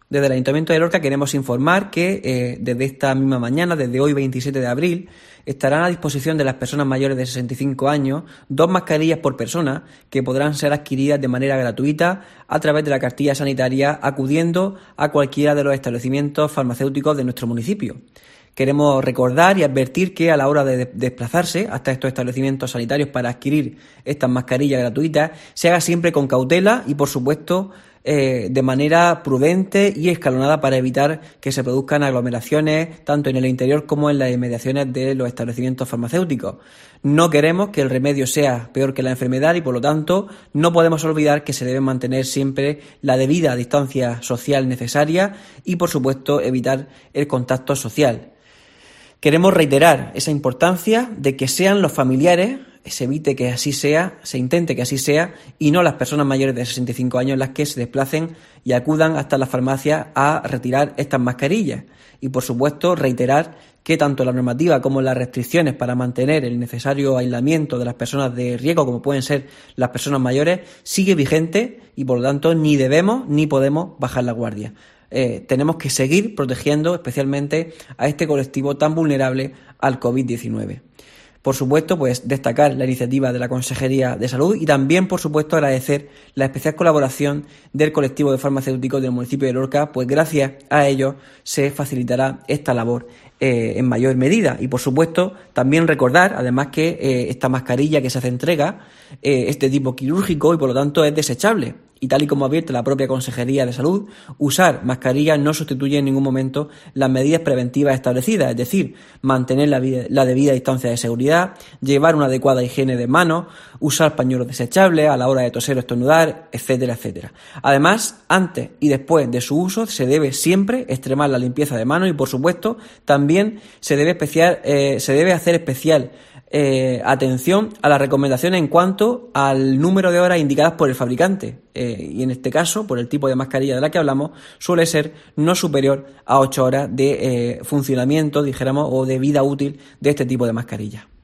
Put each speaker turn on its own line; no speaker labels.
Desde el Ayuntamiento de Lorca queremos informar que desde esta misma mañana, desde hoy 27 de abril, estarán a disposición de las personas mayores de 65 años 2 mascarillas por persona que podrán ser adquiridas de manera gratuita a través de la cartilla sanitaria acudiendo a cualquiera de los establecimientos farmacéuticos de nuestro municipio. Queremos recordar y advertir que a la hora de desplazarse hasta estos establecimientos sanitarios para adquirir estas mascarillas gratuitas se haga siempre con cautela y, por supuesto, de manera prudente y escalonada para evitar que se produzcan aglomeraciones tanto en el interior como en las inmediaciones de los establecimientos farmacéuticos. No queremos que el remedio sea peor que la enfermedad y, por lo tanto, no podemos olvidar que se debe mantener siempre la debida distancia social necesaria y, por supuesto, evitar el contacto social. Queremos reiterar esa importancia de que sean los familiares, se evite que así sea, se intente que así sea, y no las personas mayores de 65 años las que se desplacen y acudan hasta las farmacias a retirar estas mascarillas. Y, por supuesto, reiterar que tanto la normativa como las restricciones para mantener el necesario aislamiento de las personas de riesgo, como pueden ser las personas mayores, sigue vigente y, por lo tanto, ni debemos ni podemos bajar la guardia. Tenemos que seguir protegiendo especialmente a este colectivo tan vulnerable al COVID-19. Por supuesto, pues destacar la iniciativa de la Consejería de Salud y también, por supuesto, agradecer la especial colaboración del colectivo de farmacéuticos del municipio de Lorca, pues gracias a ellos se facilitará esta labor en mayor medida. Y, por supuesto, también recordar, además, que esta mascarilla que se hace entrega es de tipo quirúrgico y, por lo tanto, es desechable. Y tal y como advierte la propia Consejería de Salud, usar mascarillas no sustituye en ningún momento las medidas preventivas establecidas, es decir, mantener la debida distancia de seguridad, llevar una adecuada higiene de manos, usar pañuelos desechables a la hora de toser o estornudar, etcétera, etcétera. Además, antes y después de su uso se debe siempre extremar la limpieza de manos y, por supuesto, también se debe hacer especial atención a las recomendaciones en cuanto al número de horas indicadas por el fabricante y en este caso, por el tipo de mascarilla de la que hablamos, suele ser no superior a 8 horas de funcionamiento, dijéramos, o de vida útil de este tipo de mascarilla.